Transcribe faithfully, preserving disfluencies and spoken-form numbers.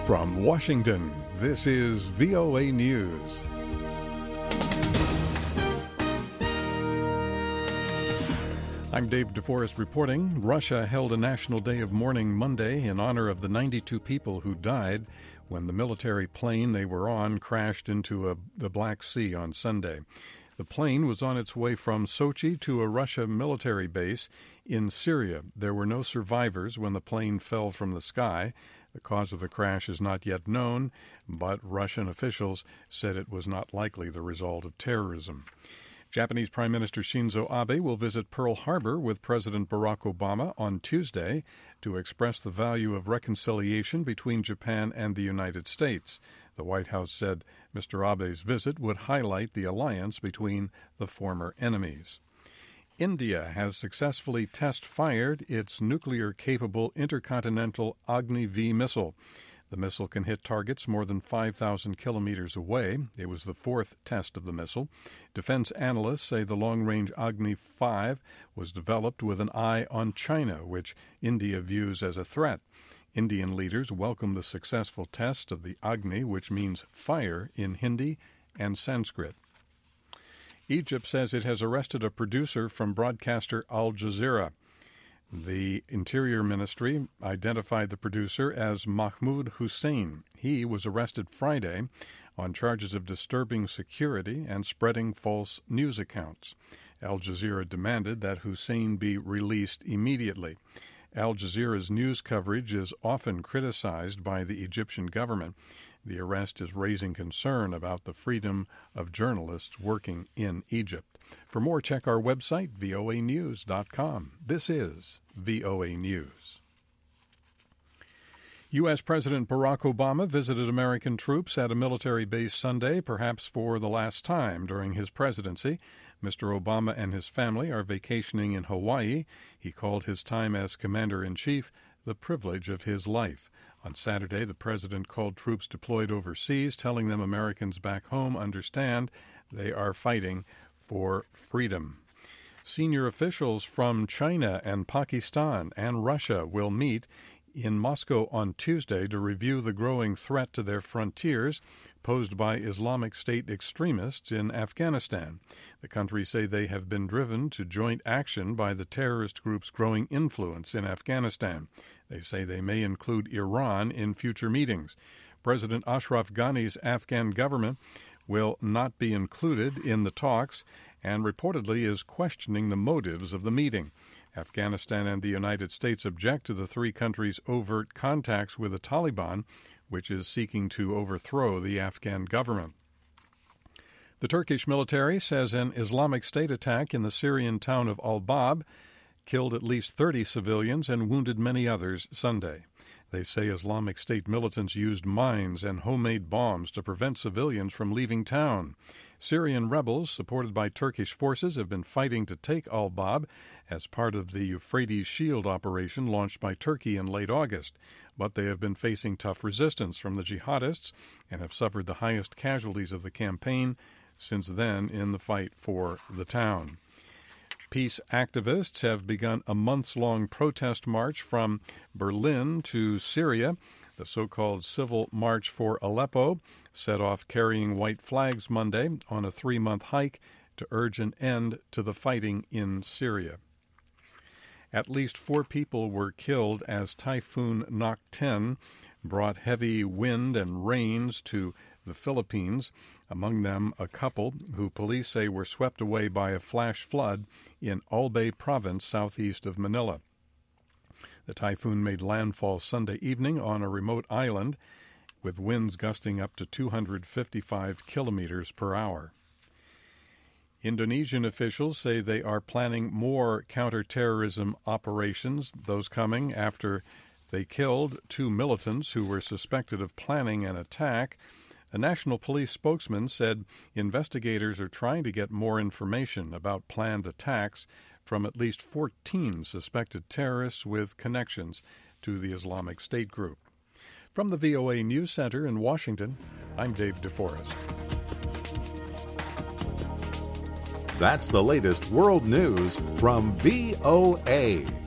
From Washington, this is V O A News. I'm Dave DeForest reporting. Russia held a national day of mourning Monday in honor of the ninety-two people who died when the military plane they were on crashed into a, the Black Sea on Sunday. The plane was on its way from Sochi to a Russian military base in Syria. There were no survivors when the plane fell from the sky. The cause of the crash is not yet known, but Russian officials said it was not likely the result of terrorism. Japanese Prime Minister Shinzo Abe will visit Pearl Harbor with President Barack Obama on Tuesday to express the value of reconciliation between Japan and the United States. The White House said Mister Abe's visit would highlight the alliance between the former enemies. India has successfully test-fired its nuclear-capable intercontinental Agni V missile. The missile can hit targets more than five thousand kilometers away. It was the fourth test of the missile. Defense analysts say the long-range Agni five was developed with an eye on China, which India views as a threat. Indian leaders welcome the successful test of the Agni, which means fire in Hindi and Sanskrit. Egypt says it has arrested a producer from broadcaster Al Jazeera. The Interior Ministry identified the producer as Mahmoud Hussein. He was arrested Friday on charges of disturbing security and spreading false news accounts. Al Jazeera demanded that Hussein be released immediately. Al Jazeera's news coverage is often criticized by the Egyptian government. The arrest is raising concern about the freedom of journalists working in Egypt. For more, check our website, V O A news dot com. This is V O A News. U S. President Barack Obama visited American troops at a military base Sunday, perhaps for the last time during his presidency. Mister Obama and his family are vacationing in Hawaii. He called his time as commander-in-chief the privilege of his life. On Saturday, the president called troops deployed overseas, telling them Americans back home understand they are fighting for freedom. Senior officials from China and Pakistan and Russia will meet in Moscow on Tuesday to review the growing threat to their frontiers posed by Islamic State extremists in Afghanistan. The countries say they have been driven to joint action by the terrorist group's growing influence in Afghanistan. They say they may include Iran in future meetings. President Ashraf Ghani's Afghan government will not be included in the talks and reportedly is questioning the motives of the meeting. Afghanistan and the United States object to the three countries' overt contacts with the Taliban, which is seeking to overthrow the Afghan government. The Turkish military says an Islamic State attack in the Syrian town of Al-Bab killed at least thirty civilians and wounded many others Sunday. They say Islamic State militants used mines and homemade bombs to prevent civilians from leaving town. Syrian rebels, supported by Turkish forces, have been fighting to take Al-Bab as part of the Euphrates Shield operation launched by Turkey in late August. But they have been facing tough resistance from the jihadists and have suffered the highest casualties of the campaign since then in the fight for the town. Peace activists have begun a months-long protest march from Berlin to Syria. The so-called Civil March for Aleppo set off carrying white flags Monday on a three-month hike to urge an end to the fighting in Syria. At least four people were killed as Typhoon Nokten brought heavy wind and rains to the Philippines, among them a couple who police say were swept away by a flash flood in Albay province southeast of Manila. The typhoon made landfall Sunday evening on a remote island with winds gusting up to two hundred fifty-five kilometers per hour. Indonesian officials say they are planning more counterterrorism operations, those coming after they killed two militants who were suspected of planning an attack. A national police spokesman said investigators are trying to get more information about planned attacks from at least fourteen suspected terrorists with connections to the Islamic State group. From the V O A News Center in Washington, I'm Dave DeForest. That's the latest world news from V O A.